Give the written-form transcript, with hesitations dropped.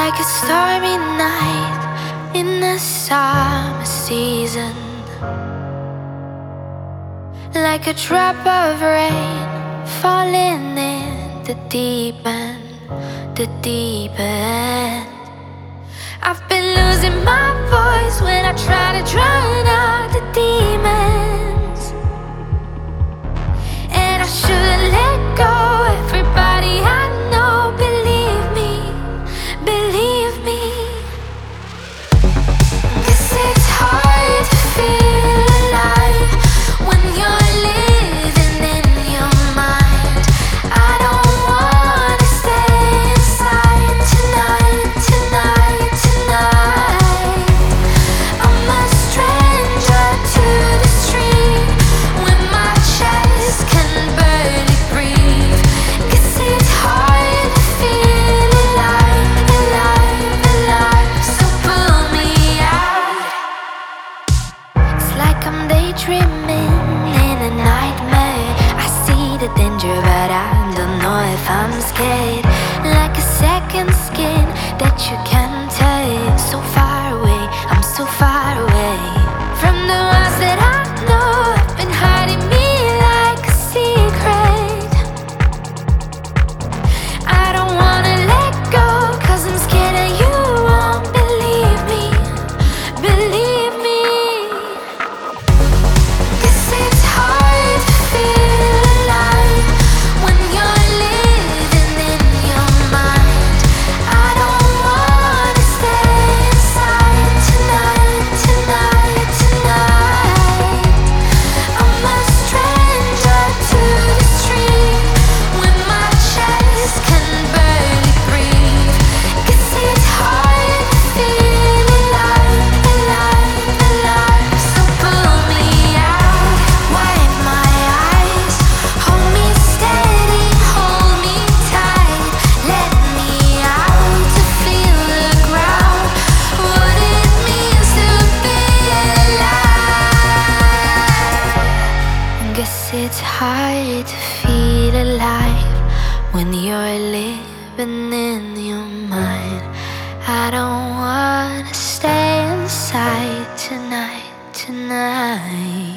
like a stormy night in the summer season, like a drop of rain falling in the deep end, the deep end. I've been losing my voice when I try to drown out the demons, and I should've let go. Everybody I know, believe me, believe me. Guess it's hard to feel alive when you're living in your mind. I don't wanna stay inside tonight, tonight, tonight. I'm a stranger to the street when my chest can barely breathe. Guess it's hard to feel alive, alive, alive. So pull me out. It's like I'm daydreaming in a nightmare. I see the danger, but I don't know if I'm scared. Like a second skin that you can take. So far away, I'm so far away from the ones that I know have been hiding me like a secret. I don't wanna let go, 'cause I'm scared that you won't believe me, believe me. Guess it's hard to feel alive when you're living in your mind. I don't wanna stay inside tonight, tonight, tonight. I'm a stranger to the street when my chest can barely breathe. Guess it's hard to feel alive, alive, alive. So pull me out, wipe my eyes, hold me steady, hold me tight. Let me out to feel the ground, what it means to be alive. Guess it's hard to feel alive when you're living in your mind. I don't wanna stay inside tonight, tonight.